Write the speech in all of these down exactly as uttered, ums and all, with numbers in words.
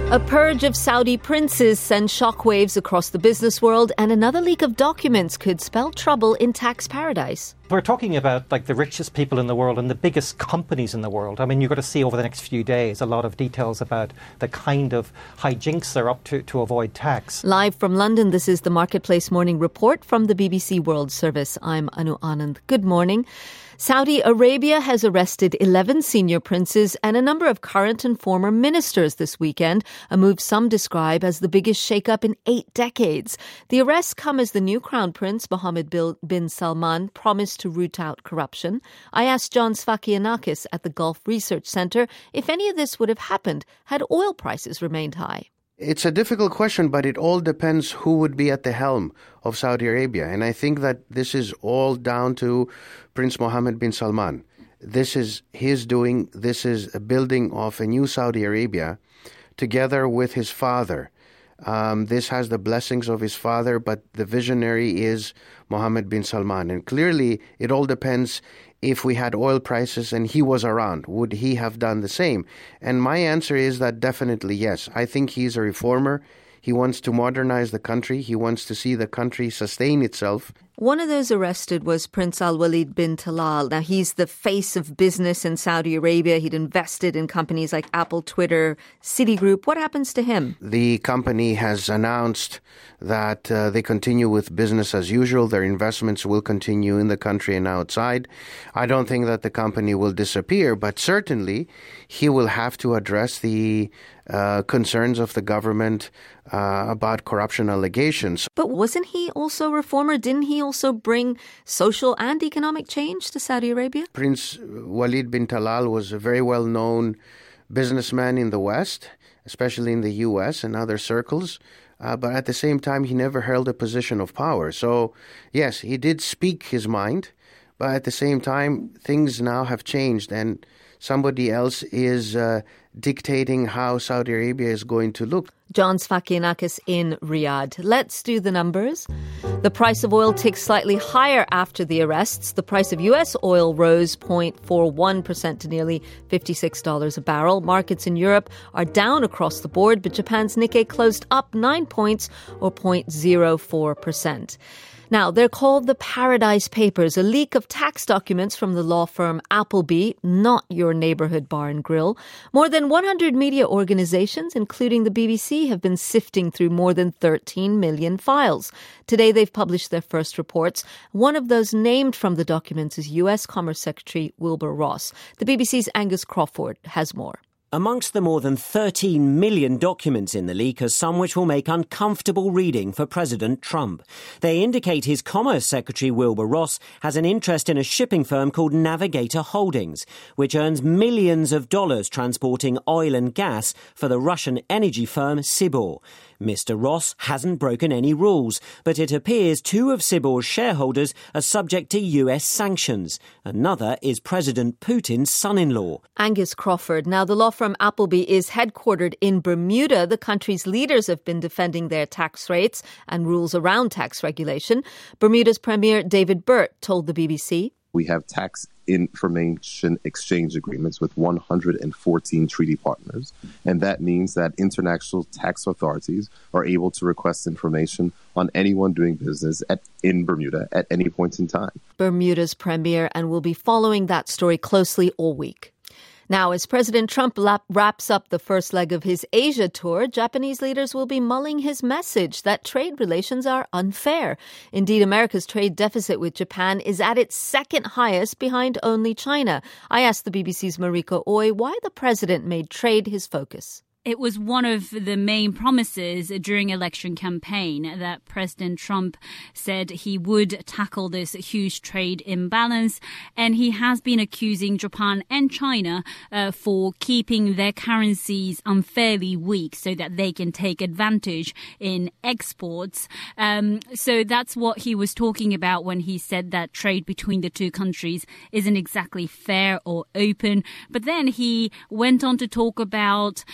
A purge of Saudi princes sends shockwaves across the business world, and another leak of documents could spell trouble in tax paradise. We're talking about like the richest people in the world and the biggest companies in the world. I mean, you're going to see over the next few days a lot of details about the kind of hijinks they're up to to avoid tax. Live from London, this is the Marketplace Morning Report from the B B C World Service. I'm Anu Anand. Good morning. Saudi Arabia has arrested eleven senior princes and a number of current and former ministers this weekend, a move some describe as the biggest shakeup in eight decades. The arrests come as the new crown prince, Mohammed bin Salman, promised to root out corruption. I asked John Sfakianakis at the Gulf Research Center if any of this would have happened had oil prices remained high. It's a difficult question, but it all depends who would be at the helm of Saudi Arabia. And I think that this is all down to Prince Mohammed bin Salman. This is his doing. This is a building of a new Saudi Arabia together with his father. Um, this has the blessings of his father, but the visionary is Mohammed bin Salman. And clearly, it all depends if we had oil prices and he was around, would he have done the same? And my answer is that definitely yes. I think he's a reformer. He wants to modernize the country. He wants to see the country sustain itself. One of those arrested was Prince Al-Walid bin Talal. Now, he's the face of business in Saudi Arabia. He'd invested in companies like Apple, Twitter, Citigroup. What happens to him? The company has announced that uh, they continue with business as usual. Their investments will continue in the country and outside. I don't think that the company will disappear, but certainly he will have to address the uh, concerns of the government uh, about corruption allegations. But wasn't he also a reformer? Didn't he also bring social and economic change to Saudi Arabia? Prince Walid bin Talal was a very well-known businessman in the West, especially in the U S and other circles. Uh, but at the same time, he never held a position of power. So, yes, he did speak his mind, but at the same time, things now have changed, and somebody else is uh, dictating how Saudi Arabia is going to look. John Sfakianakis in Riyadh. Let's do the numbers. The price of oil ticked slightly higher after the arrests. The price of U S oil rose zero point four one percent to nearly fifty-six dollars a barrel. Markets in Europe are down across the board, but Japan's Nikkei closed up nine points or zero point zero four percent. Now, they're called the Paradise Papers, a leak of tax documents from the law firm Appleby, not your neighborhood bar and grill. More than one hundred media organizations, including the B B C, have been sifting through more than thirteen million files. Today, they've published their first reports. One of those named from the documents is U S Commerce Secretary Wilbur Ross. The B B C's Angus Crawford has more. Amongst the more than thirteen million documents in the leak are some which will make uncomfortable reading for President Trump. They indicate his Commerce Secretary Wilbur Ross has an interest in a shipping firm called Navigator Holdings, which earns millions of dollars transporting oil and gas for the Russian energy firm Sibor. Mister Ross hasn't broken any rules, but it appears two of Sibor's shareholders are subject to U S sanctions. Another is President Putin's son-in-law. Angus Crawford. Now, the law firm Appleby is headquartered in Bermuda. The country's leaders have been defending their tax rates and rules around tax regulation. Bermuda's Premier David Burt told the B B C. We have tax information exchange agreements with one hundred fourteen treaty partners, and that means that international tax authorities are able to request information on anyone doing business at, in Bermuda at any point in time. Bermuda's premier, and we'll be following that story closely all week. Now, as President Trump lap- wraps up the first leg of his Asia tour, Japanese leaders will be mulling his message that trade relations are unfair. Indeed, America's trade deficit with Japan is at its second highest, behind only China. I asked the B B C's Marika Oy why the president made trade his focus. It was one of the main promises during election campaign that President Trump said he would tackle this huge trade imbalance. And he has been accusing Japan and China uh, for keeping their currencies unfairly weak so that they can take advantage in exports. Um, so that's what he was talking about when he said that trade between the two countries isn't exactly fair or open. But then he went on to talk about uh,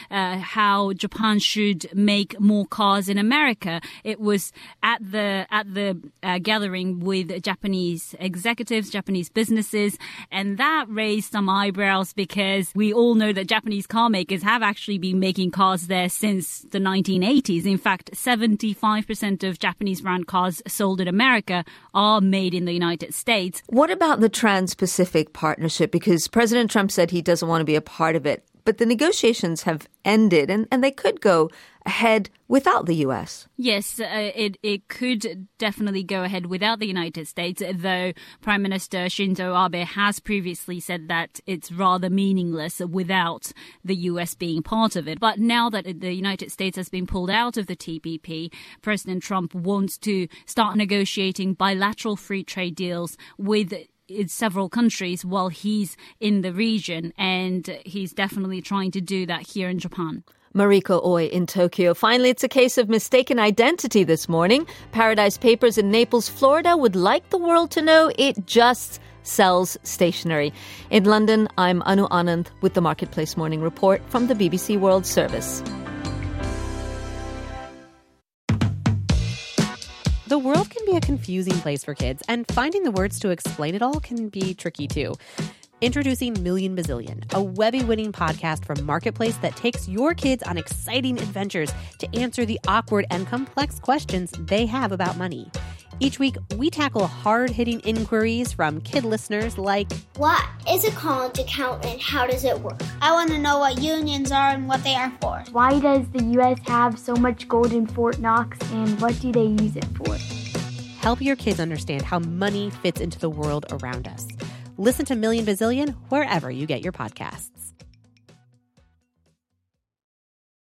how Japan should make more cars in America. It was at the at the uh, gathering with Japanese executives, Japanese businesses, and that raised some eyebrows because we all know that Japanese car makers have actually been making cars there since the nineteen eighties. In fact, seventy-five percent of Japanese brand cars sold in America are made in the United States. What about the Trans-Pacific Partnership? Because President Trump said he doesn't want to be a part of it. But the negotiations have ended, and, and they could go ahead without the U S. Yes, uh, it, it could definitely go ahead without the United States, though Prime Minister Shinzo Abe has previously said that it's rather meaningless without the U S being part of it. But now that the United States has been pulled out of the T P P, President Trump wants to start negotiating bilateral free trade deals with in several countries while he's in the region, and he's definitely trying to do that here in Japan. Mariko Oi in Tokyo. Finally, it's a case of mistaken identity this morning. Paradise Papers in Naples, Florida would like the world to know it just sells stationery. In London, I'm Anu Anand with the Marketplace Morning Report from the B B C World Service. The world can be a confusing place for kids, and finding the words to explain it all can be tricky too. Introducing Million Bazillion, a Webby-winning podcast from Marketplace that takes your kids on exciting adventures to answer the awkward and complex questions they have about money. Each week, we tackle hard-hitting inquiries from kid listeners like, what is a college account and how does it work? I want to know what unions are and what they are for. Why does the U S have so much gold in Fort Knox and what do they use it for? Help your kids understand how money fits into the world around us. Listen to Million Bazillion wherever you get your podcasts.